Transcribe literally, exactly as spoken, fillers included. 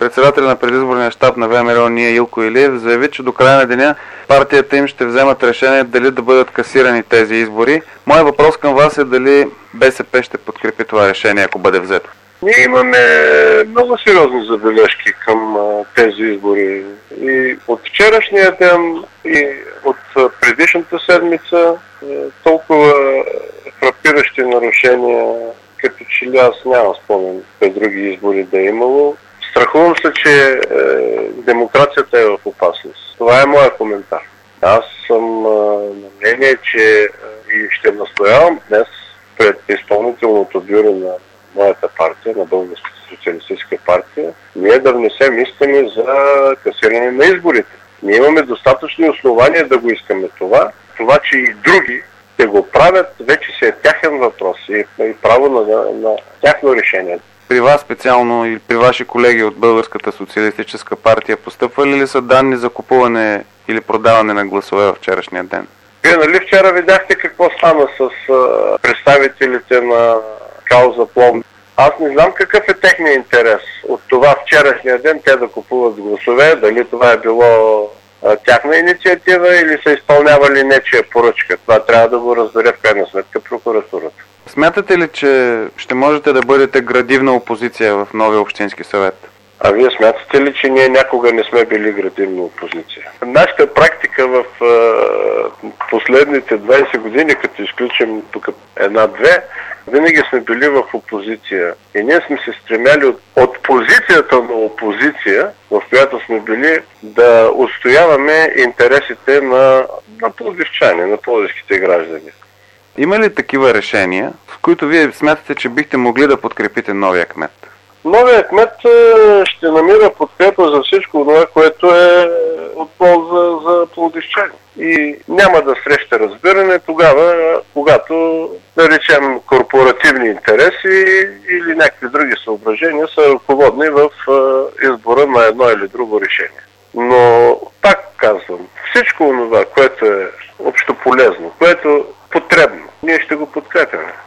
председателя на предизборния щаб на ВМРО Ние Илко Илиев заяви, че до края на деня партията им ще вземат решение дали да бъдат касирани тези избори. Моят въпрос към вас е дали БСП ще подкрепи това решение, ако бъде взето. Ние имаме много сериозни забележки към а, тези избори. И от вчерашния ден, и от предишната седмица е, толкова фрапиращи нарушения, като че ли аз нямам спомен през други избори да е имало. Страхувам се, че е, демокрацията е в опасност. Това е моят коментар. Аз съм а, на мнение, че а, и ще настоявам днес пред изпълнителното бюро на моята партия, на Българската социалистическа партия, ние да внесем искане за касиране на изборите. Ние имаме достатъчни основания да го искаме това. Това, че и други те го правят, вече си е тяхен въпрос и, и право на, на, на тяхно решение. При вас специално и при ваши колеги от Българската социалистическа партия постъпвали ли са данни за купуване или продаване на гласове във вчерашния ден? Вие нали вчера видяхте какво стана с а, представителите на Кауза Пловдив? Аз не знам какъв е техният интерес от това вчерашния ден те да купуват гласове, дали това е било а, тяхна инициатива или са изпълнявали нечия поръчка. Това трябва да го разбере в крайна сметка прокуратурата. Смятате ли, че ще можете да бъдете градивна опозиция в новия общински съвет? А вие смятате ли, че ние някога не сме били градивна опозиция? Нашата практика в е, последните двайсет години, като изключим тук една-две, винаги сме били в опозиция. И ние сме се стремяли от, от позицията на опозиция, в която сме били, да отстояваме интересите на, на пловдивчани, на пловдивските граждани. Има ли такива решения, в които вие смятате, че бихте могли да подкрепите новия кмет? Новия кмет ще намира подкрепа за всичко това, което е от полза за пловдивчани. И няма да среща разбиране тогава, когато, да речем, корпоративни интереси или някакви други съображения са ръководни в избора на едно или друго решение. Но, пак казвам, всичко това, което е общополезно, което е потребно, ние ще го подкрепяме.